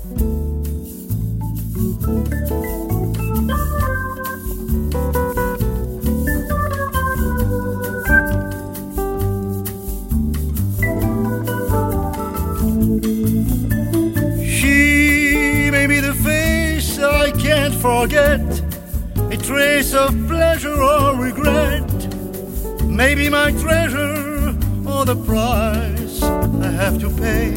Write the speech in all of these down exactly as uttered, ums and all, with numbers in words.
She may be the face I can't forget, a trace of pleasure or regret, maybe my treasure or the price I have to pay.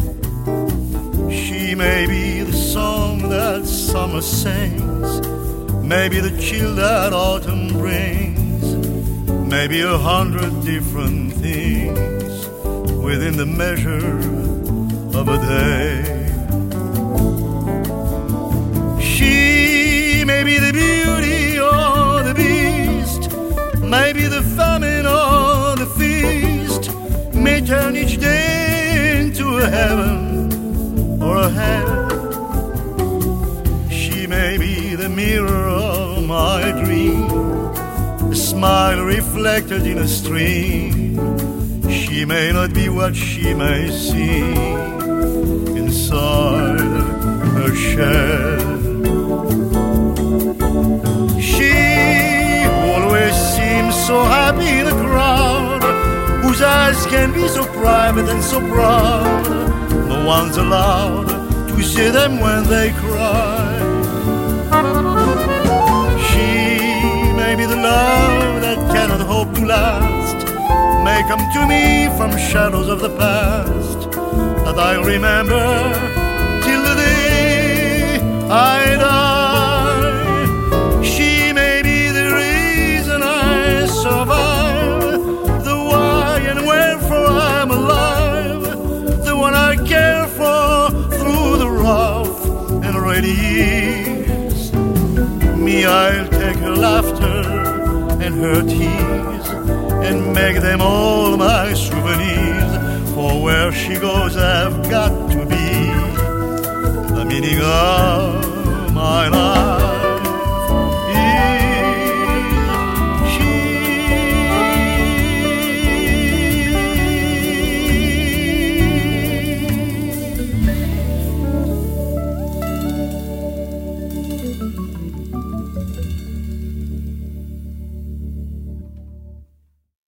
She may be the song that summer sings, maybe the chill that autumn brings, maybe a hundred different things within the measure of a day. She may be the beauty or the beast, maybe the famine or the feast, may turn each day into a heaven or a hell. She may be the mirror of my dream, a smile reflected in a stream. She may not be what she may seem inside her shell. She always seems so happy in a crowd, whose eyes can be so private and so proud. No one's allowed to see them when they cry. She may be the love that cannot hope to last, may come to me from shadows of the past that I remember till the day I die. She may be the reason I survive, the why and wherefore I'm alive, the one I care for through the rough and ready years. Me, I'll take her laughter and her tears and make them all my souvenirs, for where she goes I've got to be the meaning of